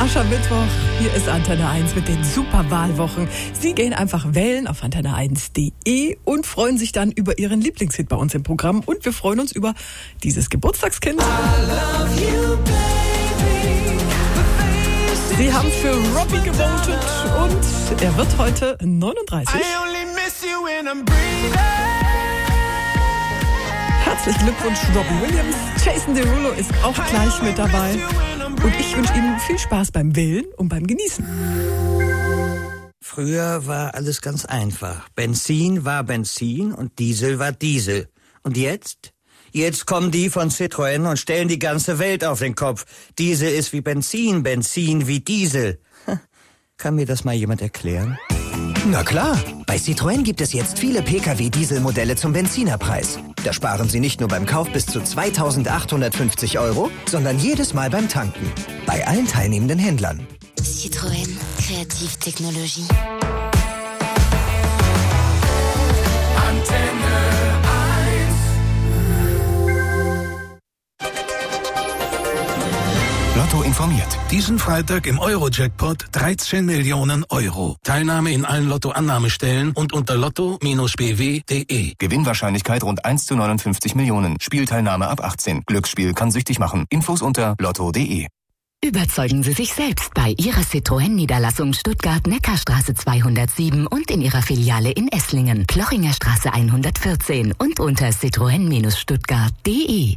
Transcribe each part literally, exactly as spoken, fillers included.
Aschermittwoch, hier ist Antenne eins mit den Superwahlwochen. Sie gehen einfach wählen auf antenne eins punkt de und freuen sich dann über Ihren Lieblingshit bei uns im Programm. Und wir freuen uns über dieses Geburtstagskind. Sie haben für Robbie gewotet und er wird heute neununddreißig. Herzlichen Glückwunsch, Robbie Williams. Jason Derulo ist auch gleich mit dabei. Und ich wünsche Ihnen viel Spaß beim Wählen und beim Genießen. Früher war alles ganz einfach. Benzin war Benzin und Diesel war Diesel. Und jetzt? Jetzt kommen die von Citroën und stellen die ganze Welt auf den Kopf. Diesel ist wie Benzin, Benzin wie Diesel. Kann mir das mal jemand erklären? Na klar, bei Citroën gibt es jetzt viele Pkw-Dieselmodelle zum Benzinerpreis. Da sparen Sie nicht nur beim Kauf bis zu zweitausendachthundertfünfzig Euro, sondern jedes Mal beim Tanken. Bei allen teilnehmenden Händlern. Citroën, Kreativtechnologie. Antenne Lotto informiert. Diesen Freitag im Euro-Jackpot dreizehn Millionen Euro. Teilnahme in allen Lotto-Annahmestellen und unter lotto Bindestrich b w punkt de. Gewinnwahrscheinlichkeit rund eins zu neunundfünfzig Millionen. Spielteilnahme ab achtzehn. Glücksspiel kann süchtig machen. Infos unter lotto punkt de. Überzeugen Sie sich selbst bei Ihrer Citroën-Niederlassung Stuttgart-Neckarstraße zweihundertsieben und in Ihrer Filiale in Esslingen, Plochinger Straße hundertvierzehn und unter citroen Bindestrich stuttgart punkt de.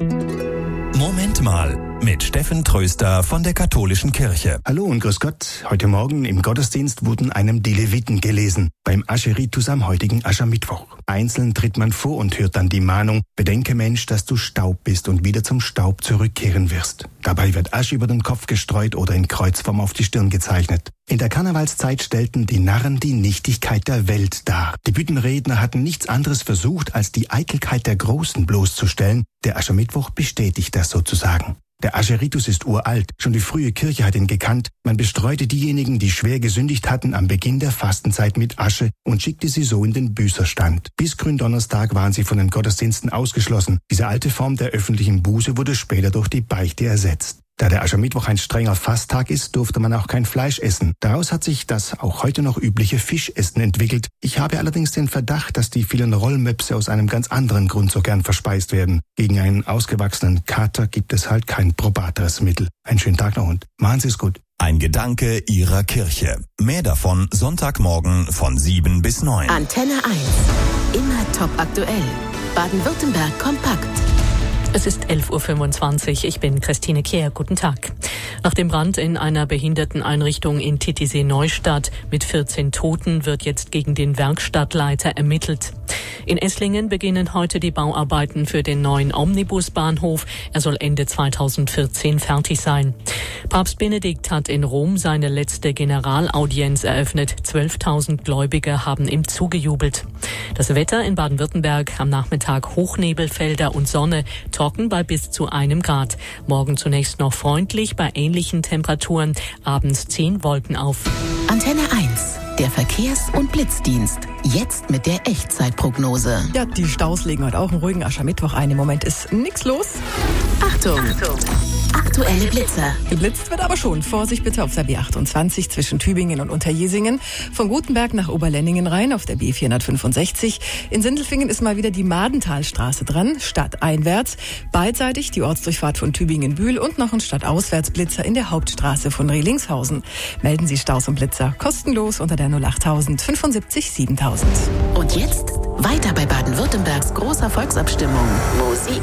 Moment mal, mit Steffen Tröster von der Katholischen Kirche. Hallo und grüß Gott. Heute Morgen im Gottesdienst wurden einem die Leviten gelesen, beim Ascheritus am heutigen Aschermittwoch. Einzeln tritt man vor und hört dann die Mahnung: Bedenke, Mensch, dass du Staub bist und wieder zum Staub zurückkehren wirst. Dabei wird Asche über den Kopf gestreut oder in Kreuzform auf die Stirn gezeichnet. In der Karnevalszeit stellten die Narren die Nichtigkeit der Welt dar. Die Büttenredner hatten nichts anderes versucht, als die Eitelkeit der Großen bloßzustellen. Der Aschermittwoch bestätigt das sozusagen. Der Ascheritus ist uralt, schon die frühe Kirche hat ihn gekannt. Man bestreute diejenigen, die schwer gesündigt hatten, am Beginn der Fastenzeit mit Asche und schickte sie so in den Büßerstand. Bis Gründonnerstag waren sie von den Gottesdiensten ausgeschlossen. Diese alte Form der öffentlichen Buße wurde später durch die Beichte ersetzt. Da der Aschermittwoch ein strenger Fasttag ist, durfte man auch kein Fleisch essen. Daraus hat sich das auch heute noch übliche Fischessen entwickelt. Ich habe allerdings den Verdacht, dass die vielen Rollmöpse aus einem ganz anderen Grund so gern verspeist werden. Gegen einen ausgewachsenen Kater gibt es halt kein probateres Mittel. Einen schönen Tag noch und machen Sie es gut. Ein Gedanke Ihrer Kirche. Mehr davon Sonntagmorgen von sieben bis neun. Antenne eins. Immer top aktuell. Baden-Württemberg kompakt. Es ist elf Uhr fünfundzwanzig. Ich bin Christine Kehr. Guten Tag. Nach dem Brand in einer Behinderteneinrichtung in Titisee-Neustadt mit vierzehn Toten wird jetzt gegen den Werkstattleiter ermittelt. In Esslingen beginnen heute die Bauarbeiten für den neuen Omnibusbahnhof. Er soll Ende zweitausendvierzehn fertig sein. Papst Benedikt hat in Rom seine letzte Generalaudienz eröffnet. zwölftausend Gläubige haben ihm zugejubelt. Das Wetter in Baden-Württemberg: am Nachmittag Hochnebelfelder und Sonne, trocken bei bis zu einem Grad. Morgen zunächst noch freundlich bei ähnlichen Temperaturen, abends ziehen Wolken auf. Antenne eins, der Verkehrs- und Blitzdienst. Jetzt mit der Echtzeitprognose. Ja, die Staus legen heute auch einen ruhigen Aschermittwoch ein. Im Moment ist nichts los. Achtung! Achtung. Aktuelle Blitzer. Geblitzt wird aber schon. Vorsicht bitte auf der B achtundzwanzig zwischen Tübingen und Unterjesingen. Von Gutenberg nach Oberlenningen rein auf der B vierhundertfünfundsechzig. In Sindelfingen ist mal wieder die Madenthalstraße dran, stadteinwärts. Beidseitig die Ortsdurchfahrt von Tübingen-Bühl und noch ein Stadtauswärtsblitzer in der Hauptstraße von Rehlingshausen. Melden Sie Staus und Blitzer kostenlos unter der null achttausend fünfundsiebzig siebentausend. Und jetzt weiter bei Baden-Württembergs großer Volksabstimmung. Musik.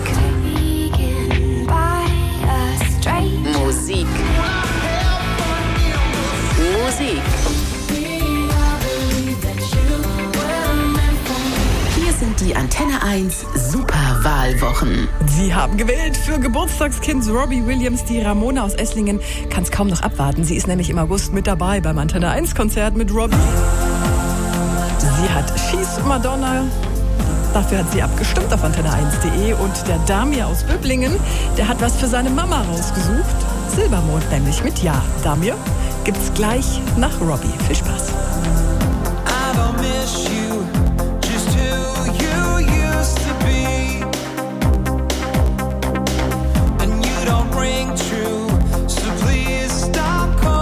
Musik. Musik. Hier sind die Antenne eins Superwahlwochen. Sie haben gewählt für Geburtstagskind Robbie Williams. Die Ramona aus Esslingen kann es kaum noch abwarten. Sie ist nämlich im August mit dabei beim Antenne eins Konzert mit Robbie. Sie hat She's Madonna. Dafür hat sie abgestimmt auf antenne eins punkt de. Und der Damir aus Böblingen, der hat was für seine Mama rausgesucht. Silbermond nämlich mit Ja. Damir gibt's gleich nach Robbie. Viel Spaß. I don't miss you, just who you used to be. And you don't ring true, so please stop calling.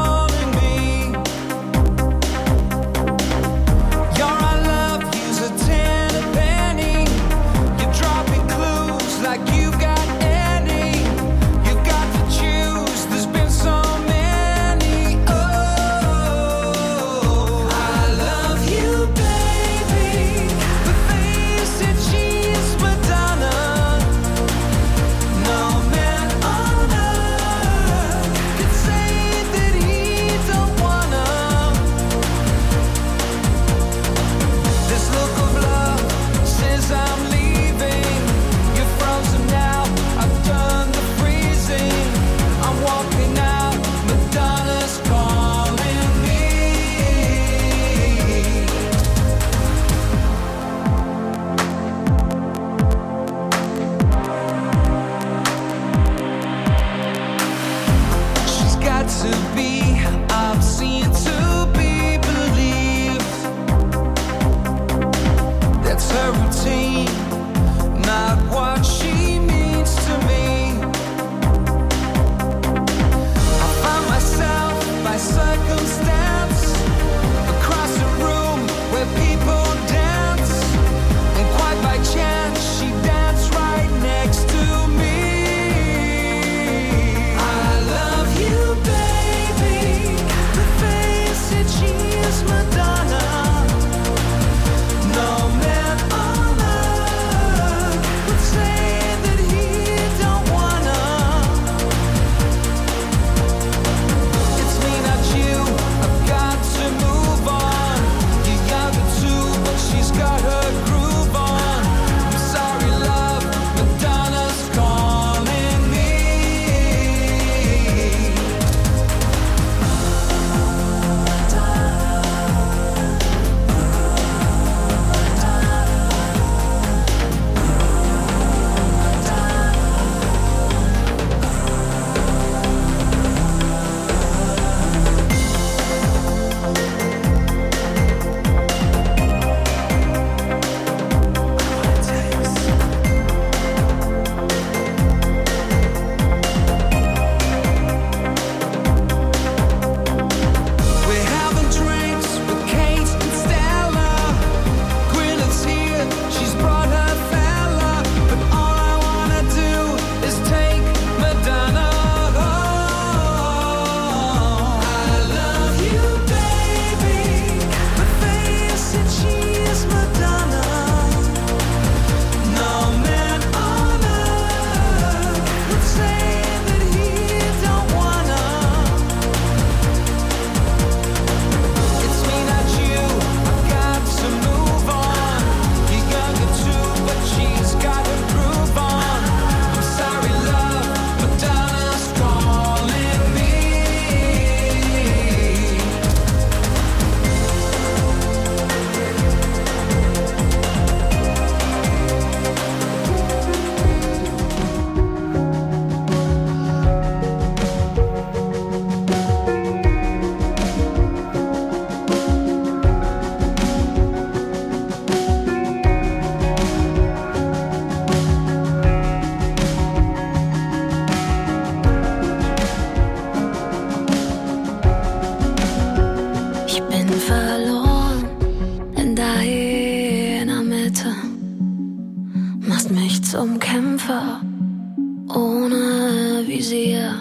Schiffer ohne Visier.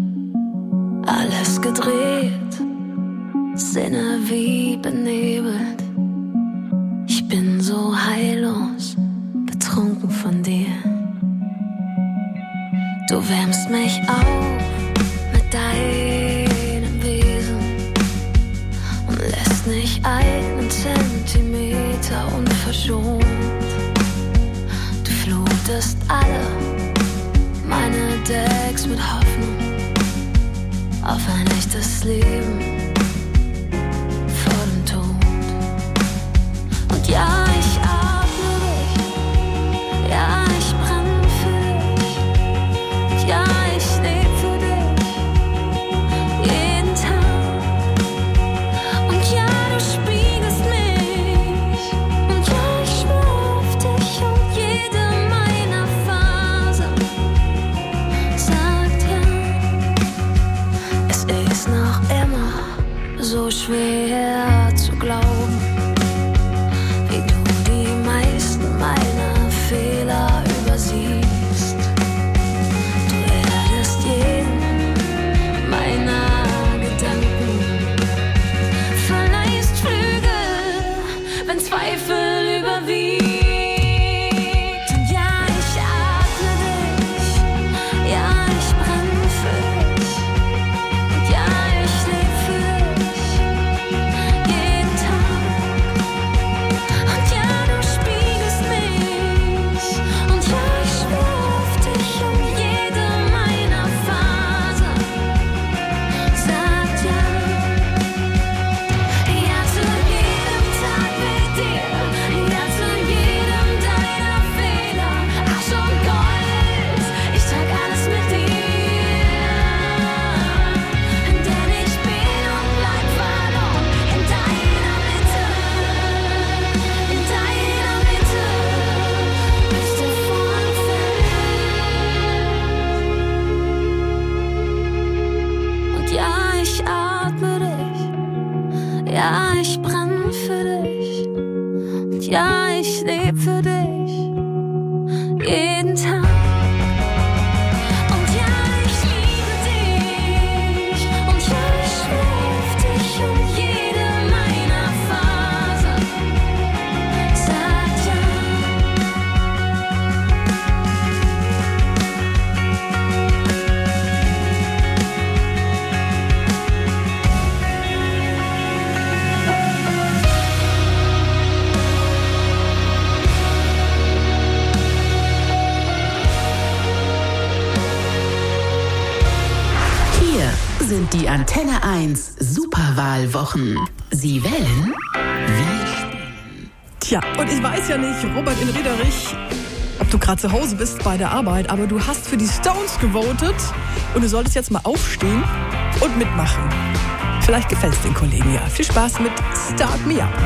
Alles gedreht, Sinne wie benebelt. Ich bin so heillos, betrunken von dir. Du wärmst mich auf mit deinem Wesen und lässt nicht einen Zentimeter unverschont. Du flutest alle meine Decks mit Hoffnung auf ein echtes Leben vor dem Tod. Und ja, ich atme dich, ja, ich brenne für dich, ja, ich lebe für dich, jeden Tag. Und ja, du spiegelst mich, und ja, ich schwör auf dich, und jede meiner Phasen sagt ja. Es ist noch immer so schwer zu glauben, wie du die meisten meiner Fehler übersiehst. Du erdest jeden meiner Gedanken, verleihst Flügel, wenn Zweifel überwiegt. Und ja, ich atme dich, ja, ich brenne für dich, und ja, ich lebe für dich, jeden Tag. Und ja, du spiegelst mich, und ja, ich schwör auf dich, und jede meiner Phasen sagt ja. Ja zu jedem Tag mit dir, ja zu jedem deiner Fehler. Asche und Gold, ich trag alles mit dir. Denn ich bin und bleib verloren in deiner Mitte, in deiner Mitte, bis der Vorhang fällt. Und ja, ich atme dich, ja, ich brenne für dich, und ja, ich lebe für dich, jeden Tag. Und ja, ich liebe dich, und ja, ich schwör auf dich, und jede meiner Phasen sagt ja. Hier sind die Antenne eins Superwahlwochen. Sie wählen? Tja, und ich weiß ja nicht, Robert in Riederich, ob du gerade zu Hause bist bei der Arbeit, aber du hast für die Stones gewotet und du solltest jetzt mal aufstehen und mitmachen. Vielleicht gefällt es den Kollegen ja. Viel Spaß mit Start Me Up.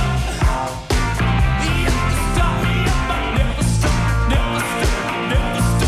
Never stop.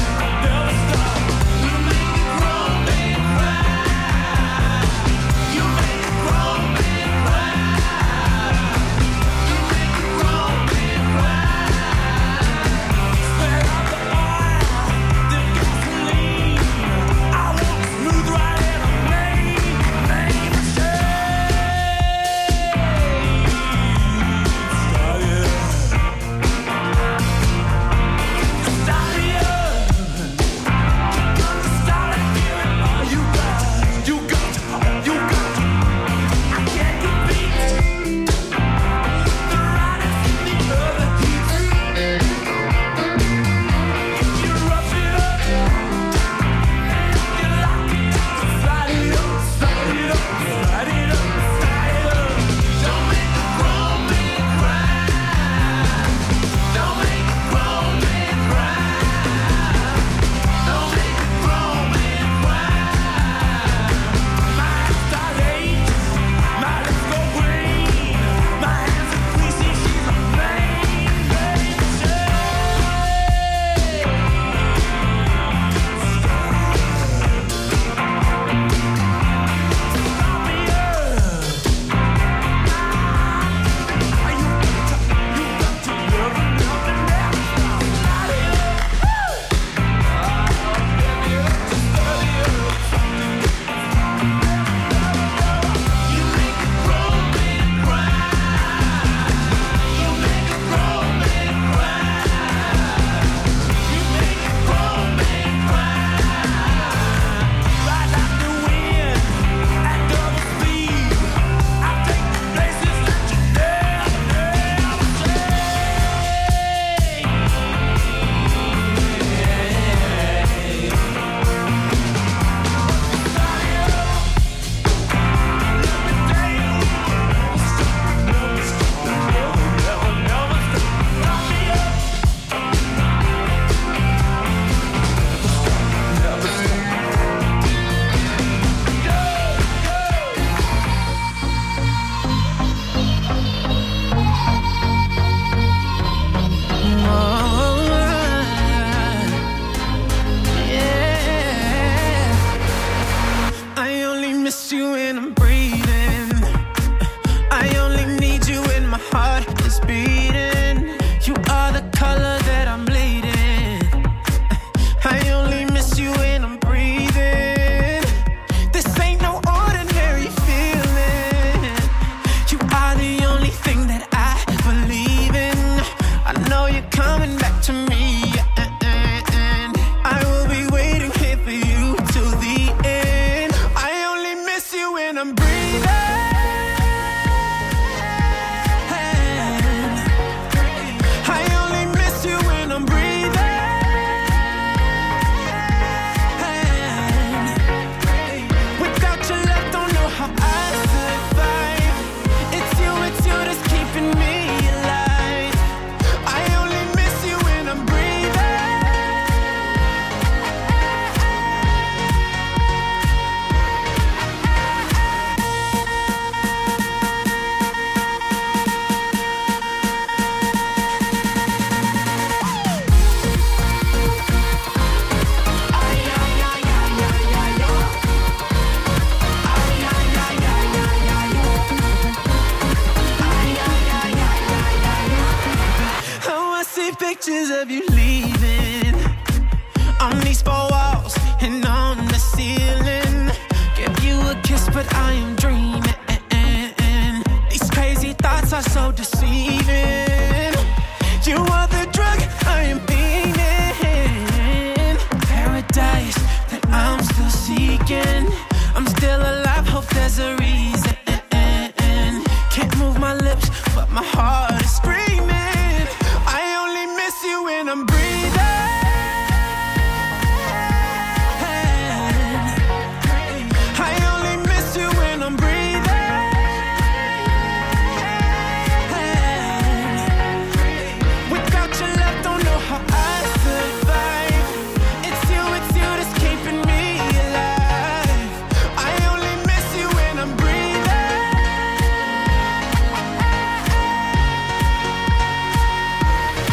pictures of you leaving on these four walls and on the ceiling. Give you a kiss, but I am dreaming. These crazy thoughts are so deceiving. You are the drug I am feeling. Paradise that I'm still seeking. I'm still alive, hope there's a reason. Can't move my lips, but my heart